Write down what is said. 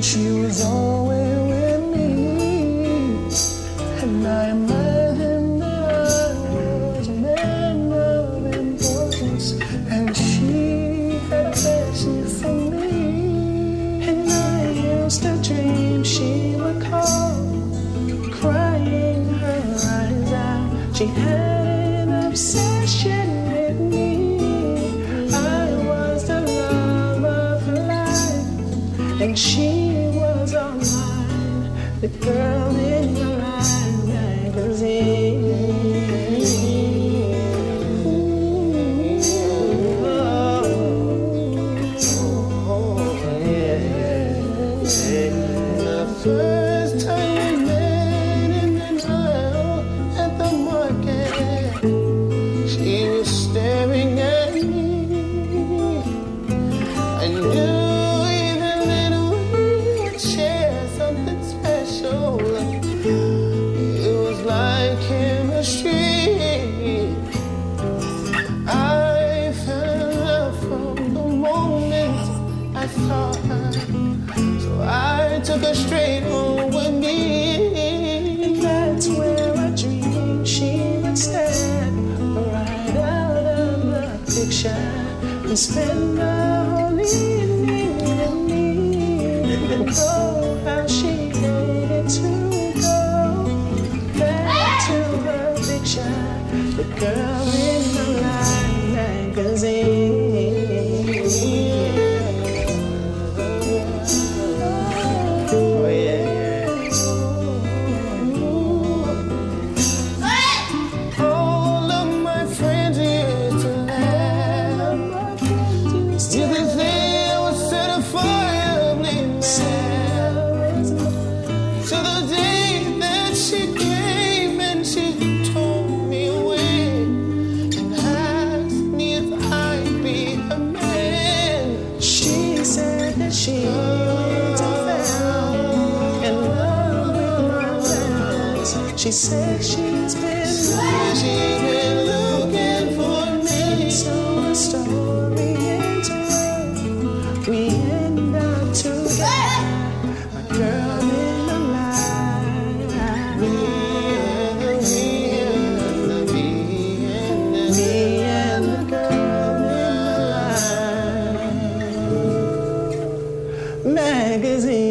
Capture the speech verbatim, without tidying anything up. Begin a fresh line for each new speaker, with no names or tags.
she was always with me, and I imagined that I was a man of importance, and she had a passion for me. And I used to dream she would call, crying her eyes out. She had an obsession with me. I was the love of her life, and she was all mine, the girl in the Life magazine. Ooh, oh, oh, yeah, yeah. The first time we met in the aisle at the market, she was staring at me. I knew even then we would share something special. It was like chemistry. I fell in love from the moment I saw her, so I took her straight home with me. And that's where I dreamed she would stand right out of the picture and spend the whole evening with me. And oh, how she hated to go back to her picture, the girl in the Life magazine. Oh yeah, yeah. All of my friends used to laugh. You could say I was certifiably mad. To the day that she came and she told me away and asked me if I'd be her man. She said that she fell in love with my plans. She said she's been she's been looking for me. So the story ends well. We end up together, my girl in the Life. Me and the, me and the, me and the girl in the Life magazine.